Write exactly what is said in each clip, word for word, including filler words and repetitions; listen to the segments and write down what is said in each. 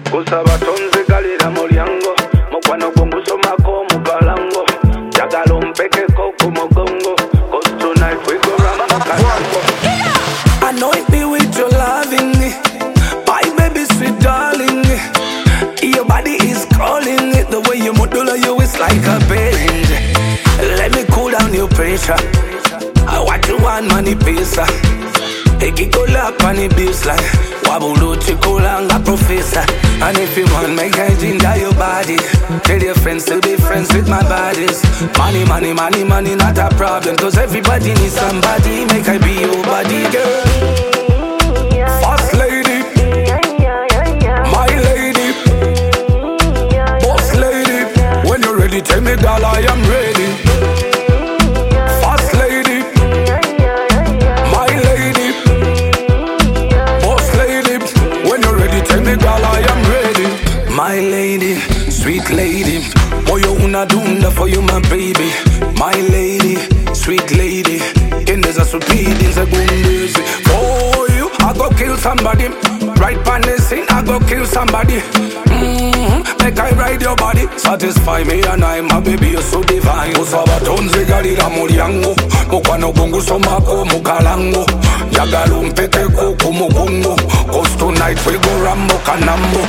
kusaba tonze kalira mulyango mukwano gunguso mako mukalango jagala ompekeko ku mugongo cause tonight we go run makalango. Anoint me with your loving, my baby sweet darling. Your body is calling, the way you modula you is like a band. Let me cool down your pressure. I want you one money pesa. Hey, go up on the baseline. Wabulu chikulanga professor. And if you want, make I ginger your body. Tell your friends to be friends with my bodies. Money, money, money, money, not a problem. Cause everybody needs somebody. Make I be your body, girl. First lady, my lady, boss lady. When you're ready, tell me, girl, I am ready. First lady, my lady, boss lady. When you're ready, tell me, girl, I am ready. My lady, sweet lady, boy, you una dunda for you, my baby. My lady, sweet lady, in there's a stupid in the boom for you, I go kill somebody. Right pan the scene, I go kill somebody. Mm-hmm. Make I ride your body, satisfy me and I, my baby, you're so divine. Kusaba tonze galira mulyango, mukwano gunguso mako mukalango, jagala ompekeko ku mugongo, cause tonight we go rambo kanambo.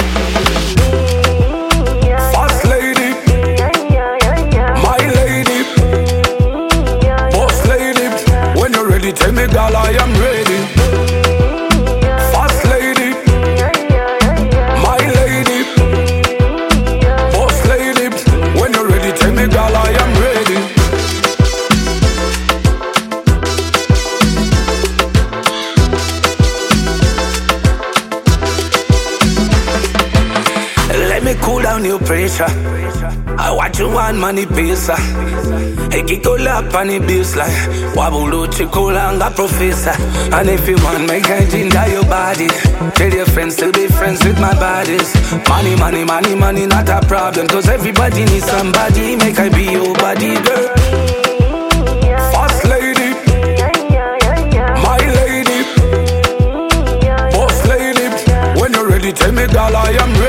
First lady, my lady, boss lady. When you're ready, tell me, girl, I am ready. First lady, my lady, boss lady. When you're ready, tell me, girl, I am ready. Let me cool down your pressure. I want you one money pesa. Hey, go up on the baseline. Wabulu chikulanga professor. And if you want, make I ginger your body. Tell your friends to be friends with my bodies. Money, money, money, money, not a problem. Cause everybody needs somebody. Make I be your body, girl. First lady, my lady, boss lady. When you're ready, tell me, girl, I am ready.